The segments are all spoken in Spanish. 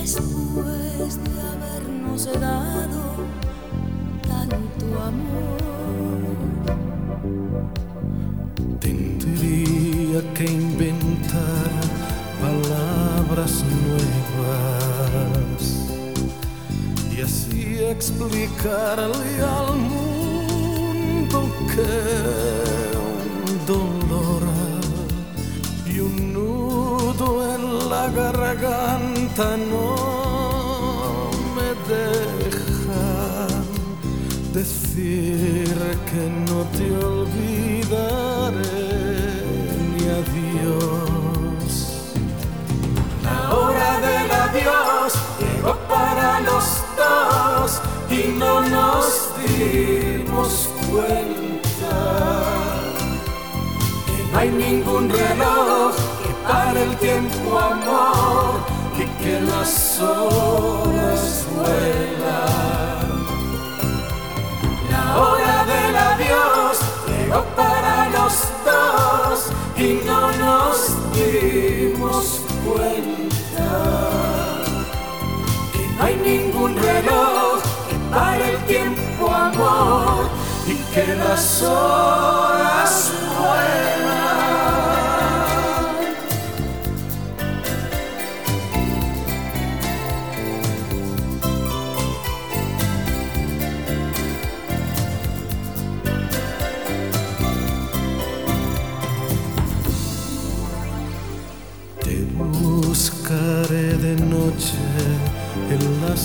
Después de habernos dado tanto amor, tendría que inventar palabras nuevas y así explicarle al mundo que un dolor y un nudo en la garganta no me dejan decir que no te olvidaré ni adiós. La hora del adiós llegó para los dos y no nos dimos cuenta que no hay ningún reloj que pare el tiempo, amor, y que las horas vuelan. La hora del adiós llegó para los dos y no nos dimos cuenta que no hay ningún reloj que pare el tiempo, amor, y que las horas vuelan. Buscaré de noche en las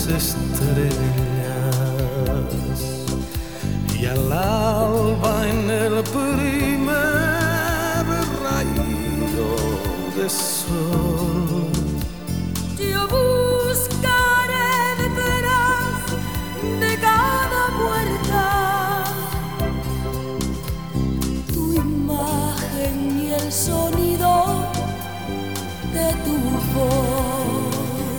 estrellas y al alba en el primer rayo de sol. yo buscaré detrás de cada puerta tu imagen y el sonido de tu voz.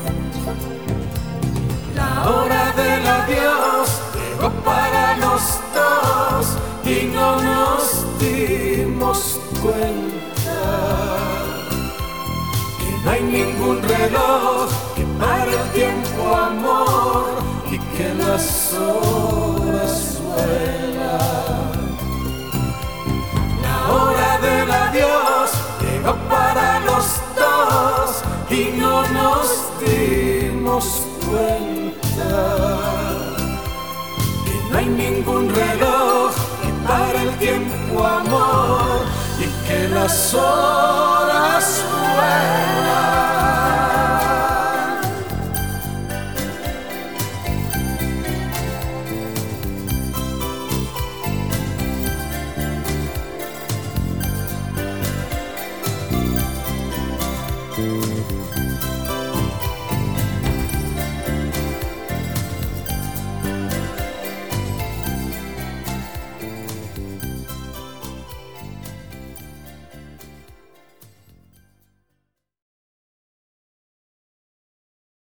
La hora del adiós llegó para los dos y no nos dimos cuenta que no hay ningún reloj que pare el tiempo, amor, y que las horas vuelan. La hora del adiós llegó para los dos y no nos dimos cuenta que no hay ningún reloj que pare el tiempo, amor, y que las horas vuelan.